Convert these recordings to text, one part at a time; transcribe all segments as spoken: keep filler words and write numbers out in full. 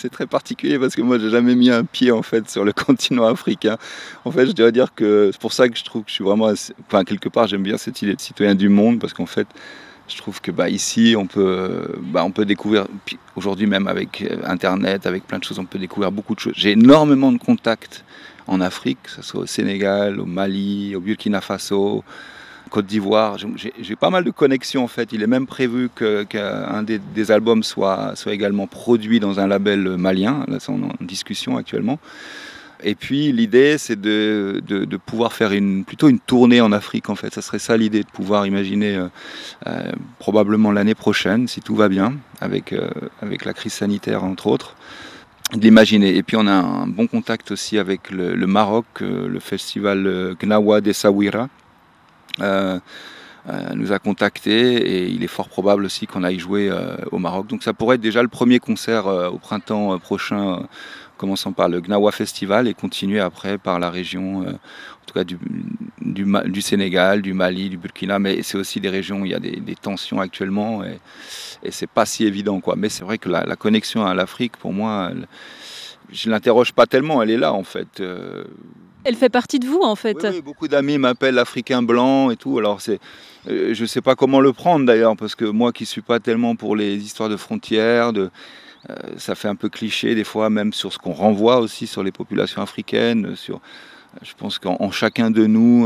c'est très particulier parce que moi j'ai jamais mis un pied en fait sur le continent africain. En fait, je dois dire que c'est pour ça que je trouve que je suis vraiment, assez... enfin quelque part j'aime bien cette idée de citoyen du monde parce qu'en fait je trouve que bah, ici on peut, bah, on peut découvrir, aujourd'hui même avec Internet, avec plein de choses, on peut découvrir beaucoup de choses. J'ai énormément de contacts en Afrique, que ce soit au Sénégal, au Mali, au Burkina Faso, Côte d'Ivoire. J'ai, j'ai pas mal de connexions en fait. Il est même prévu que, qu'un des, des albums soit, soit également produit dans un label malien. Là, c'est en, en discussion actuellement. Et puis l'idée, c'est de, de, de pouvoir faire une, plutôt une tournée en Afrique en fait. Ça serait ça l'idée, de pouvoir imaginer euh, euh, probablement l'année prochaine, si tout va bien, avec, euh, avec la crise sanitaire entre autres, de l'imaginer. Et puis on a un bon contact aussi avec le, le Maroc, euh, le festival Gnawa d'Essaouira. Euh, euh, nous a contactés et il est fort probable aussi qu'on aille jouer euh, au Maroc. Donc ça pourrait être déjà le premier concert euh, au printemps euh, prochain, euh, commençant par le Gnawa Festival et continuer après par la région, euh, en tout cas du, du, du Sénégal, du Mali, du Burkina. Mais c'est aussi des régions où il y a des, des tensions actuellement et, et c'est pas si évident, quoi. Mais c'est vrai que la, la connexion à l'Afrique, pour moi, elle, je l'interroge pas tellement, elle est là en fait. Euh, Elle fait partie de vous en fait. Oui, oui, beaucoup d'amis m'appellent l'Africain blanc et tout. Alors c'est, euh, je ne sais pas comment le prendre d'ailleurs, parce que moi qui ne suis pas tellement pour les histoires de frontières, de, euh, ça fait un peu cliché des fois, même sur ce qu'on renvoie aussi sur les populations africaines. Sur, je pense qu'en en chacun de nous,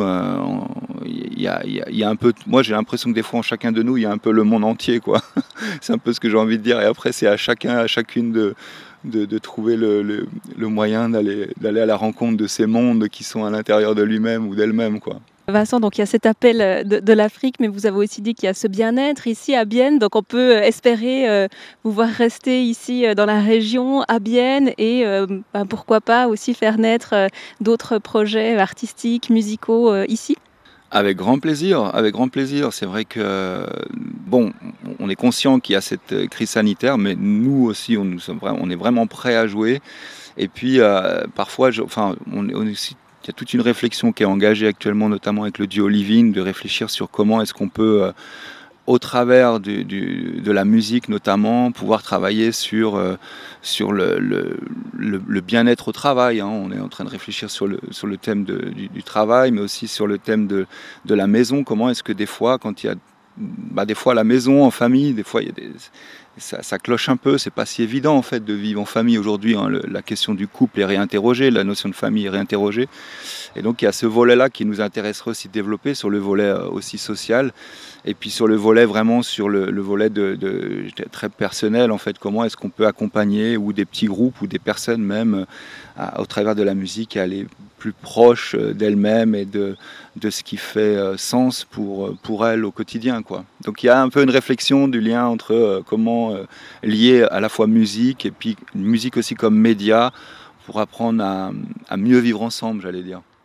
il y, y, y a un peu. Moi j'ai l'impression que des fois en chacun de nous, il y a un peu le monde entier, quoi. C'est un peu ce que j'ai envie de dire. Et après c'est à chacun, à chacune de De, de trouver le, le, le moyen d'aller, d'aller à la rencontre de ces mondes qui sont à l'intérieur de lui-même ou d'elle-même, quoi. Vincent, donc il y a cet appel de, de l'Afrique, mais vous avez aussi dit qu'il y a ce bien-être ici à Bienne, donc on peut espérer euh, vous voir rester ici euh, dans la région à Bienne et euh, bah, pourquoi pas aussi faire naître euh, d'autres projets artistiques, musicaux euh, ici. Avec grand plaisir, avec grand plaisir. C'est vrai que, bon, on est conscient qu'il y a cette crise sanitaire, mais nous aussi, on, nous sommes vraiment, on est vraiment prêts à jouer. Et puis, euh, parfois, je, enfin, on, on aussi, il y a toute une réflexion qui est engagée actuellement, notamment avec le duo Living, de réfléchir sur comment est-ce qu'on peut, euh, au travers du, du, de la musique notamment, pouvoir travailler sur, euh, sur le, le, le, le bien-être au travail. Hein. On est en train de réfléchir sur le, sur le thème de, du, du travail, mais aussi sur le thème de, de la maison. Comment est-ce que des fois, quand il y a bah, des fois la maison en famille, des fois il y a des, ça, ça cloche un peu, c'est pas si évident en fait de vivre en famille aujourd'hui. Hein. Le, la question du couple est réinterrogée, la notion de famille est réinterrogée. Et donc il y a ce volet-là qui nous intéresserait aussi de développer, sur le volet aussi social. Et puis sur le volet vraiment, sur le, le volet de, de, très personnel, en fait, comment est-ce qu'on peut accompagner ou des petits groupes ou des personnes même à, au travers de la musique à aller plus proche d'elles-mêmes et de, de ce qui fait sens pour, pour elles au quotidien, quoi. Donc il y a un peu une réflexion du lien entre euh, comment euh, lier à la fois musique et puis musique aussi comme média pour apprendre à, à mieux vivre ensemble, j'allais dire.